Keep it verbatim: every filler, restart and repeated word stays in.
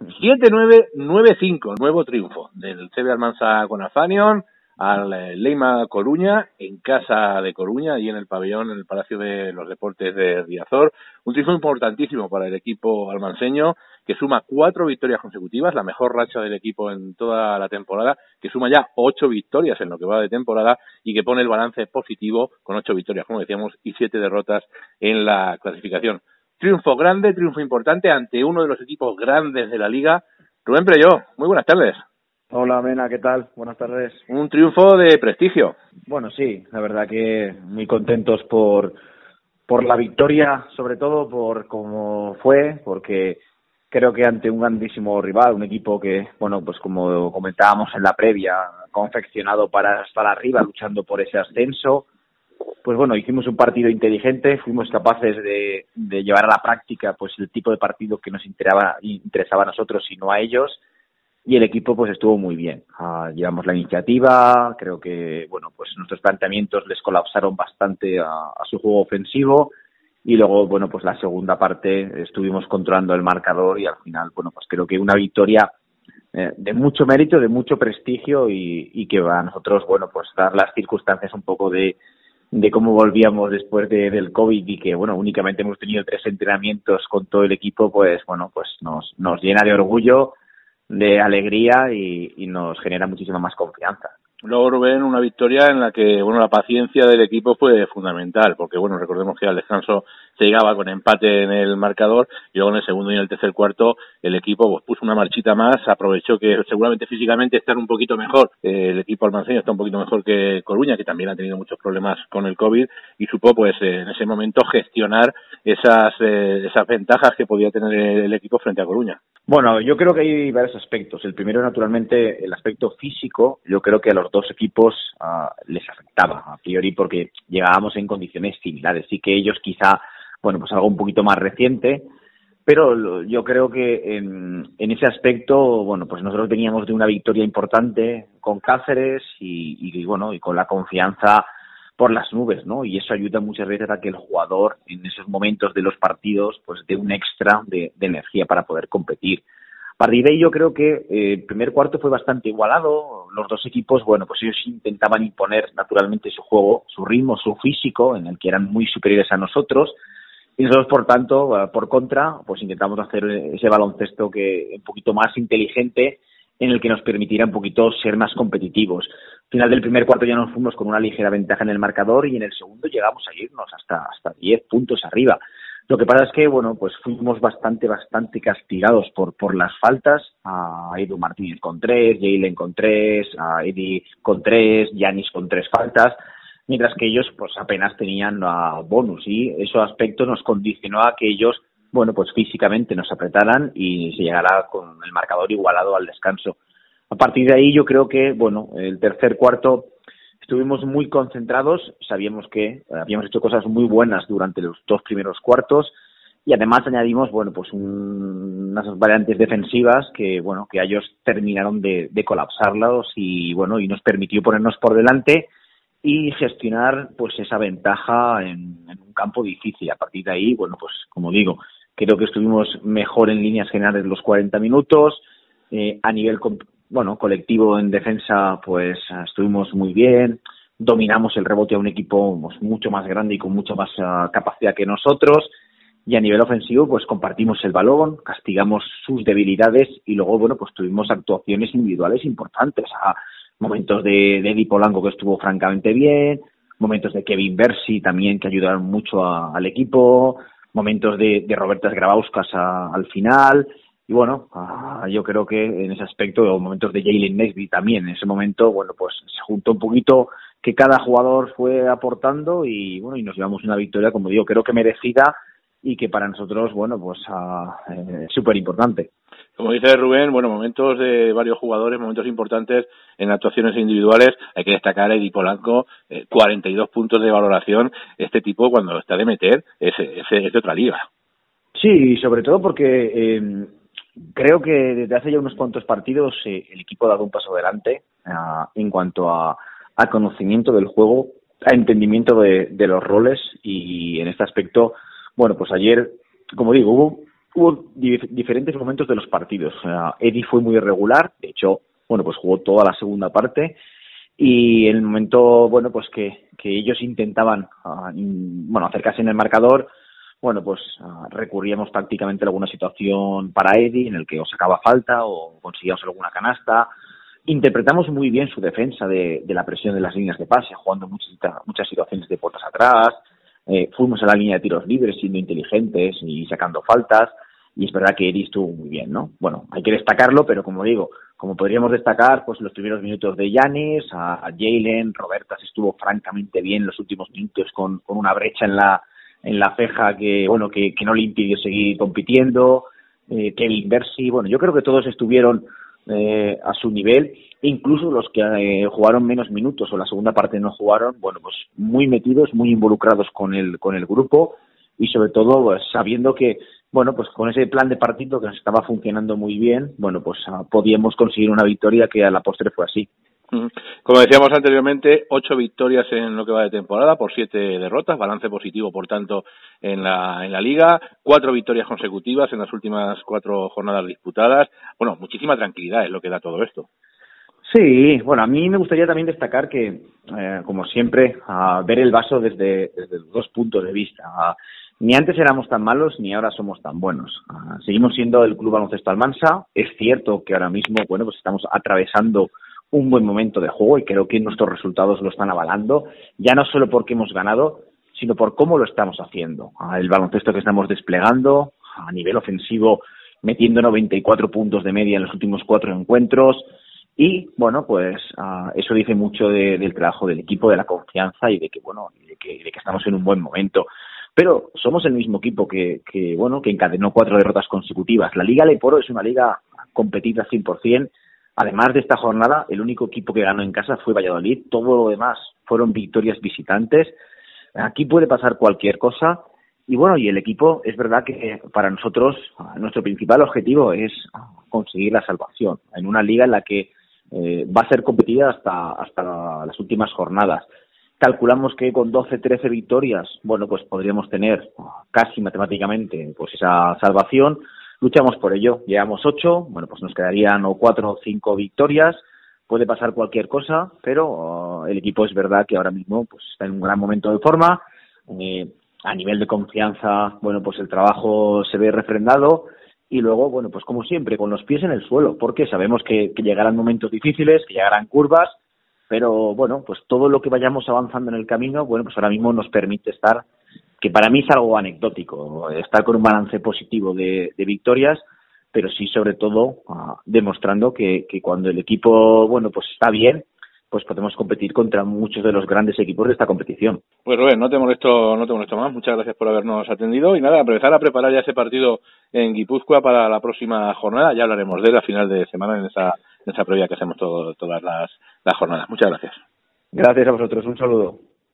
siete nueve nueve cinco, nuevo triunfo del C B Almansa con Afanion al eh, Leima Coruña, en casa de Coruña y en el pabellón, en el Palacio de los Deportes de Riazor. Un triunfo importantísimo para el equipo almanseño, que suma cuatro victorias consecutivas, la mejor racha del equipo en toda la temporada, que suma ya ocho victorias en lo que va de temporada y que pone el balance positivo con ocho victorias, como decíamos, y siete derrotas en la clasificación. Triunfo grande, triunfo importante ante uno de los equipos grandes de la liga. Rubén Prelló, muy buenas tardes. Hola, Mena, ¿qué tal? Buenas tardes. Un triunfo de prestigio. Bueno, sí, la verdad que muy contentos por por la victoria, sobre todo por cómo fue, porque creo que ante un grandísimo rival, un equipo que, bueno, pues como comentábamos en la previa, confeccionado para estar arriba, luchando por ese ascenso, pues bueno, hicimos un partido inteligente, fuimos capaces de, de llevar a la práctica pues el tipo de partido que nos interesaba, interesaba a nosotros y no a ellos. Y el equipo pues estuvo muy bien. Uh, llevamos la iniciativa, creo que bueno pues nuestros planteamientos les colapsaron bastante a, a su juego ofensivo y luego bueno pues la segunda parte estuvimos controlando el marcador y al final bueno pues creo que una victoria eh, de mucho mérito, de mucho prestigio y, y que a nosotros bueno pues dar las circunstancias un poco de de cómo volvíamos después de, del COVID y que bueno únicamente hemos tenido tres entrenamientos con todo el equipo, pues bueno pues nos nos llena de orgullo, de alegría y, y nos genera muchísima más confianza. Luego, Rubén, una victoria en la que, bueno, la paciencia del equipo fue fundamental, porque, bueno, recordemos que al descanso se llegaba con empate en el marcador y luego en el segundo y en el tercer cuarto el equipo pues puso una marchita más, aprovechó que seguramente físicamente están un poquito mejor, eh, el equipo almanceño está un poquito mejor que Coruña, que también ha tenido muchos problemas con el COVID y supo, pues, eh, en ese momento gestionar esas, eh, esas ventajas que podía tener el equipo frente a Coruña. Bueno, yo creo que hay varios aspectos. El primero, naturalmente, el aspecto físico. Yo creo que a los dos equipos uh, les afectaba, a priori, porque llegábamos en condiciones similares. Sí que ellos quizá, bueno, pues algo un poquito más reciente, pero yo creo que en, en ese aspecto, bueno, pues nosotros veníamos de una victoria importante con Cáceres y, y bueno, y con la confianza por las nubes, ¿no? Y eso ayuda muchas veces a que el jugador en esos momentos de los partidos pues dé un extra de, de energía para poder competir. A partir de ahí yo creo que eh, el primer cuarto fue bastante igualado. Los dos equipos, bueno, pues ellos intentaban imponer naturalmente su juego, su ritmo, su físico, en el que eran muy superiores a nosotros. Y nosotros, por tanto, por contra, pues intentamos hacer ese baloncesto que un poquito más inteligente, en el que nos permitiera un poquito ser más competitivos. Al final del primer cuarto ya nos fuimos con una ligera ventaja en el marcador y en el segundo llegamos a irnos hasta hasta diez puntos arriba. Lo que pasa es que, bueno, pues fuimos bastante, bastante castigados por por las faltas. A Edu Martínez con tres, Jalen con tres, a Eddie con tres, Yanis con tres faltas, mientras que ellos pues apenas tenían uh, bonus y ese aspecto nos condicionó a que ellos, bueno, pues físicamente nos apretaran y se llegara con el marcador igualado al descanso. A partir de ahí yo creo que, bueno, el tercer cuarto estuvimos muy concentrados, sabíamos que habíamos hecho cosas muy buenas durante los dos primeros cuartos y además añadimos, bueno, pues un, unas variantes defensivas que, bueno, que ellos terminaron de, de colapsarlos y, bueno, y nos permitió ponernos por delante y gestionar, pues, esa ventaja en, en un campo difícil. A partir de ahí, bueno, pues, como digo, creo que estuvimos mejor en líneas generales los cuarenta minutos, eh, a nivel bueno, colectivo en defensa, pues estuvimos muy bien, dominamos el rebote a un equipo pues, mucho más grande y con mucha más uh, capacidad que nosotros, y a nivel ofensivo, pues compartimos el balón, castigamos sus debilidades y luego, bueno, pues tuvimos actuaciones individuales importantes, a momentos de, de Eddie Polanco que estuvo francamente bien, momentos de Kevin Bersi también que ayudaron mucho a, al equipo, momentos de, de Robertas Grabauskas a, al final. Y bueno, uh, yo creo que en ese aspecto, o momentos de Jalen Nesby también, en ese momento, bueno, pues se juntó un poquito que cada jugador fue aportando y bueno, y nos llevamos una victoria, como digo, creo que merecida y que para nosotros, bueno, pues uh, eh, súper importante. Como dice Rubén, bueno, momentos de varios jugadores, momentos importantes en actuaciones individuales. Hay que destacar a Eddie Polanco, eh, cuarenta y dos puntos de valoración. Este tipo, cuando está de meter, es, es, es de otra liga. Sí, sobre todo porque eh, creo que desde hace ya unos cuantos partidos eh, el equipo ha dado un paso adelante uh, en cuanto a, a conocimiento del juego, a entendimiento de, de los roles y en este aspecto, bueno, pues ayer, como digo, hubo hubo dif diferentes momentos de los partidos. O sea, Eddie fue muy irregular, de hecho, bueno, pues jugó toda la segunda parte, y el momento, bueno, pues que, que ellos intentaban, uh, in, bueno, acercarse en el marcador, bueno, pues uh, recurríamos tácticamente a alguna situación para Eddie, en el que o sacaba falta o conseguíamos alguna canasta. Interpretamos muy bien su defensa de, de la presión de las líneas de pase, jugando muchas, muchas situaciones de puertas atrás. Eh, fuimos a la línea de tiros libres siendo inteligentes y sacando faltas, y es verdad que Eddie estuvo muy bien, ¿no? Bueno, hay que destacarlo, pero como digo, como podríamos destacar, pues los primeros minutos de Giannis, a, a Jalen, Robertas estuvo francamente bien los últimos minutos con, con una brecha en la en la ceja que, bueno, que, que no le impidió seguir compitiendo, eh, Kevin Bercy, bueno, yo creo que todos estuvieron eh, a su nivel, incluso los que eh, jugaron menos minutos o la segunda parte no jugaron, bueno, pues muy metidos, muy involucrados con el, con el grupo, y sobre todo pues, sabiendo que, bueno, pues con ese plan de partido que nos estaba funcionando muy bien, bueno, pues uh, podíamos conseguir una victoria que a la postre fue así. Como decíamos anteriormente, ocho victorias en lo que va de temporada por siete derrotas, balance positivo, por tanto, en la en la liga, cuatro victorias consecutivas en las últimas cuatro jornadas disputadas. Bueno, muchísima tranquilidad es lo que da todo esto. Sí, bueno, a mí me gustaría también destacar que, eh, como siempre, uh, ver el vaso desde, desde dos puntos de vista. Uh, ni antes éramos tan malos, ni ahora somos tan buenos. Uh, seguimos siendo el Club Baloncesto Almansa. Es cierto que ahora mismo, bueno, pues estamos atravesando un buen momento de juego y creo que nuestros resultados lo están avalando, ya no solo porque hemos ganado, sino por cómo lo estamos haciendo. El baloncesto que estamos desplegando a nivel ofensivo, metiendo noventa y cuatro puntos de media en los últimos cuatro encuentros, y bueno, pues uh, eso dice mucho de, del trabajo del equipo, de la confianza y de que, bueno, de que, de que estamos en un buen momento. Pero somos el mismo equipo que, que, bueno, que encadenó cuatro derrotas consecutivas. La Liga Leporo es una liga competida cien por ciento. Además de esta jornada, el único equipo que ganó en casa fue Valladolid. Todo lo demás fueron victorias visitantes. Aquí puede pasar cualquier cosa. Y bueno, y el equipo, es verdad que para nosotros, nuestro principal objetivo es conseguir la salvación en una liga en la que eh, va a ser competida hasta, hasta las últimas jornadas. Calculamos que con doce, trece victorias, bueno, pues podríamos tener casi matemáticamente pues esa salvación. Luchamos por ello, llevamos ocho, bueno, pues nos quedarían o cuatro o cinco victorias, puede pasar cualquier cosa, pero uh, el equipo es verdad que ahora mismo pues está en un gran momento de forma, eh, a nivel de confianza, bueno, pues el trabajo se ve refrendado, y luego, bueno, pues como siempre, con los pies en el suelo, porque sabemos que, que llegarán momentos difíciles, que llegarán curvas, pero bueno, pues todo lo que vayamos avanzando en el camino, bueno, pues ahora mismo nos permite estar, que para mí es algo anecdótico, estar con un balance positivo de, de victorias, pero sí sobre todo uh, demostrando que, que cuando el equipo, bueno, pues está bien, pues podemos competir contra muchos de los grandes equipos de esta competición. Pues Rubén, no te molesto, no te molesto más, muchas gracias por habernos atendido, y nada, empezar a preparar ya ese partido en Guipúzcoa para la próxima jornada, ya hablaremos de él a final de semana en esa, en esa previa que hacemos todo, todas las, las jornadas. Muchas gracias. Gracias a vosotros, un saludo.